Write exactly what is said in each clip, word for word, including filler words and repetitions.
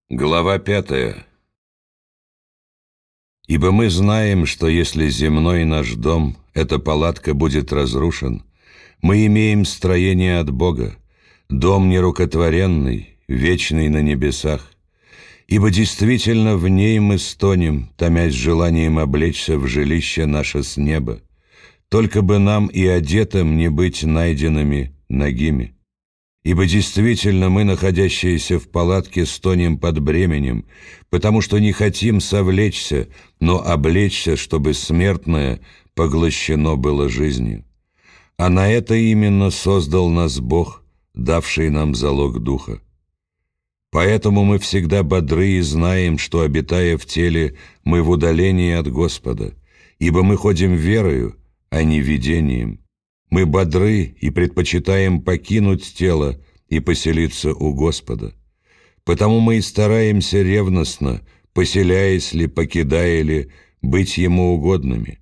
Глава пятая. «Ибо мы знаем, что если земной наш дом, эта палатка, будет разрушен, мы имеем строение от Бога, дом нерукотворенный, вечный на небесах. Ибо действительно в ней мы стонем, томясь желанием облечься в жилище наше с неба, только бы нам и одетым не быть найденными нагими. Ибо действительно мы, находящиеся в палатке, стонем под бременем, потому что не хотим совлечься, но облечься, чтобы смертное поглощено было жизнью. А на это именно создал нас Бог, давший нам залог Духа. Поэтому мы всегда бодры и знаем, что, обитая в теле, мы в удалении от Господа, ибо мы ходим верою, а не видением. Мы бодры и предпочитаем покинуть тело и поселиться у Господа. Потому мы и стараемся ревностно, поселяясь ли, покидая ли, быть Ему угодными.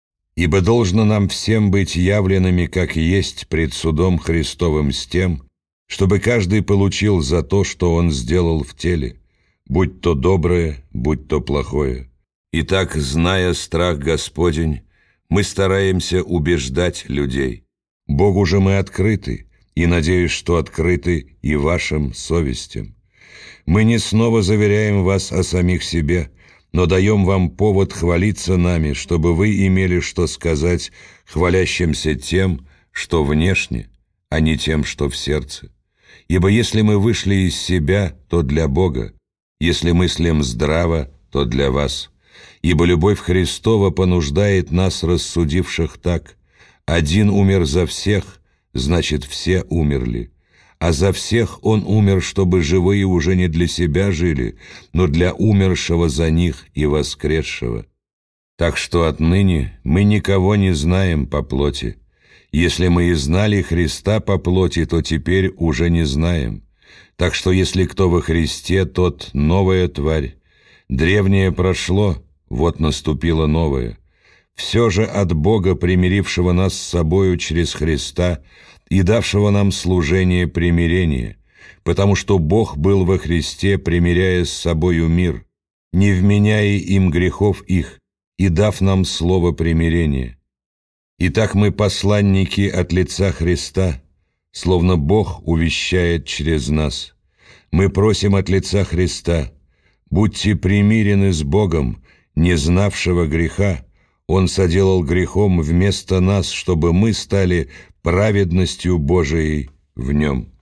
Ибо должно нам всем быть явленными, как есть, пред судом Христовым с тем, чтобы каждый получил за то, что он сделал в теле, будь то доброе, будь то плохое. Итак, зная страх Господень, мы стараемся убеждать людей. Богу же мы открыты, и надеюсь, что открыты и вашим совестям. Мы не снова заверяем вас о самих себе, но даем вам повод хвалиться нами, чтобы вы имели что сказать хвалящимся тем, что внешне, а не тем, что в сердце. Ибо если мы вышли из себя, то для Бога, если мыслим здраво, то для вас. Ибо любовь Христова понуждает нас, рассудивших так: один умер за всех, значит, все умерли. А за всех Он умер, чтобы живые уже не для себя жили, но для умершего за них и воскресшего. Так что отныне мы никого не знаем по плоти. Если мы и знали Христа по плоти, то теперь уже не знаем. Так что если кто во Христе, тот новая тварь. Древнее прошло, вот наступило новое. Все же от Бога, примирившего нас с собою через Христа и давшего нам служение примирения, потому что Бог был во Христе, примиряя с собою мир, не вменяя им грехов их, и дав нам слово примирения. Итак, мы посланники от лица Христа, словно Бог увещает через нас. Мы просим от лица Христа: будьте примирены с Богом, не знавшего греха. Он соделал грехом вместо нас, чтобы мы стали праведностью Божией в Нем».